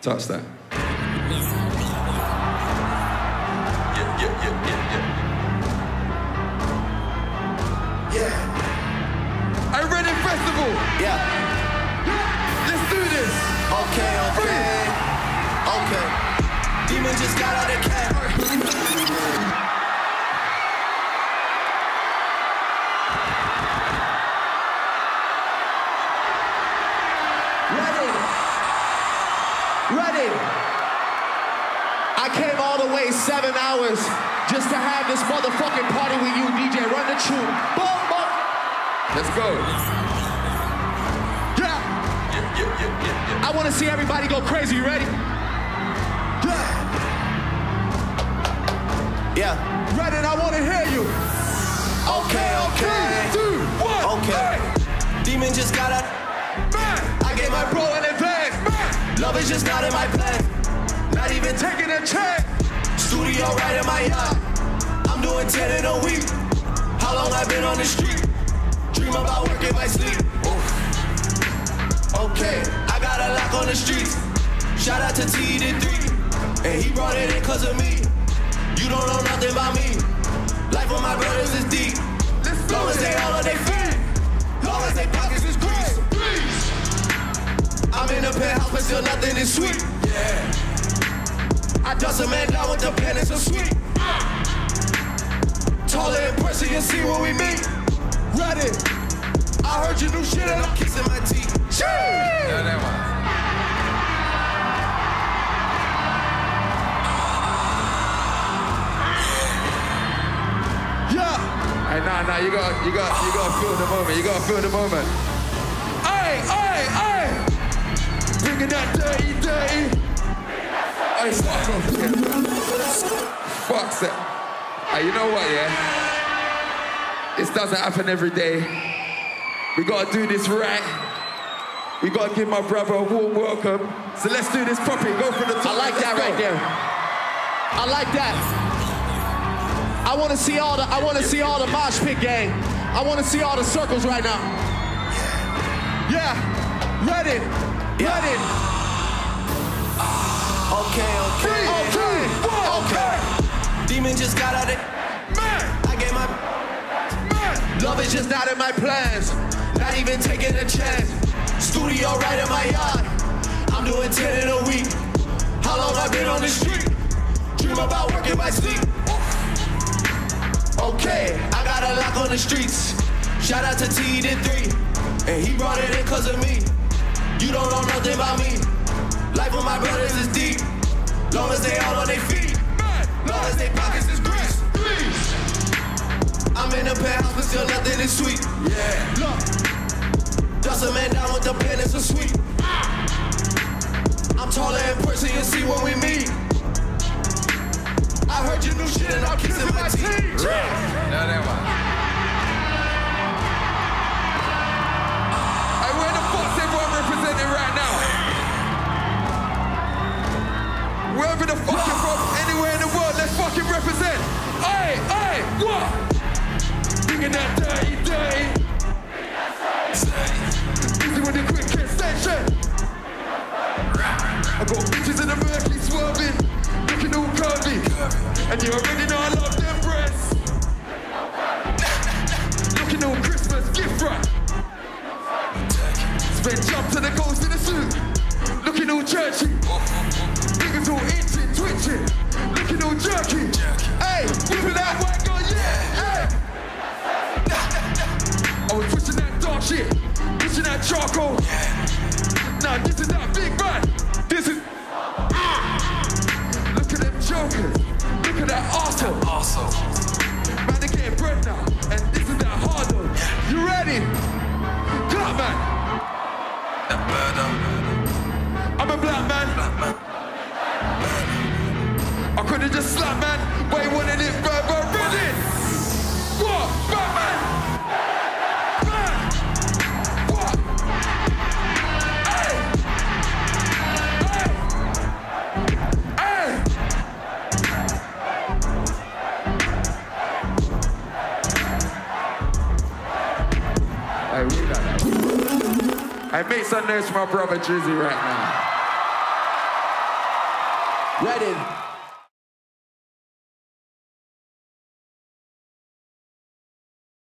Touch that. Yeah. I Reading Festival. Yeah. Let's do this. Okay. Demon just got out of cat. Ready. I came all the way 7 hours just to have this motherfucking party with you, DJ. Run the tune. Boom, boom. Let's go. Yeah. I want to see everybody go crazy. You ready? Yeah. Ready, and I want to hear you. Okay. 3, 2, 1. Okay. Demon just got out. I gave my bro an advance. Love is just not in my plan. Not even taking a chance. Studio right in my yard. I'm doing 10 in a week. How long I been on the street? Dream about work in my sleep. Okay, I got a lock on the streets. Shout out to T3. And he brought it in cause of me. You don't know nothing about me. Life with my brothers is deep. Long as they all on their feet. Long as they pockets is grease. I'm in a penthouse, but still nothing is sweet. Yeah. I dust a man down with the pen, it's so sweet. Taller in person, you'll see when we meet. Ready. I heard your new shit and I'm kissing my teeth. Yeah, that one. Yeah. Hey, nah, you gotta feel the moment. You gotta feel the moment. Aye. Bringing that dirty. Hey, fuck that. Hey, you know what, yeah? This doesn't happen every day. We gotta do this right. We gotta give my brother a warm welcome. So let's do this properly. Go for the top. I like that right there. I like that. I want to see all the mosh pit gang. I want to see all the circles right now. Yeah. Ready. Okay. Demon just got out of I gave my love is just not in my plans. Not even taking a chance. Studio right in my yard. I'm doing 10 in a week. How long I been on the street? Dream about working my sleep. Okay, I got a lock on the streets. Shout out to T3. And he brought it in cause of me. You don't know nothing about me. Life with my brothers is deep. Long as they all on their feet. Long as they pockets is grease. I'm in a penthouse, but still nothing is sweet. Yeah. Look. Dust a man down with the pen, it's so sweet. I'm taller in person, you'll see when we meet. I heard your new shit and I'm kissing my teeth. Now that one. Hey, where the fuck's everyone representing right now? Wherever the fuck you're from, anywhere in the world, let's fucking represent. Hey, what? Bringing that dirty. Easy with the quick extension. I got bitches in the Mercury swerving, looking all curvy. And you already know I love them breasts. Looking all Christmas gift wrap. Spin jump to the ghost in the suit, looking all churchy. Niggas all itching, twitching, looking all jerky. Hey, whipping that white girl, yeah. I was pushing that dark shit, pushing that charcoal. Now this is that big man. This is. Look at them jokers. Look at that arsehole. Man, they getting bread now, and this is that hardo. You ready? Clap, man. I'm a black man. I could've just slapped, man. But he wanted it verbal. Ready? What? Batman? I make some noise for my brother Drizzy right now. Ready.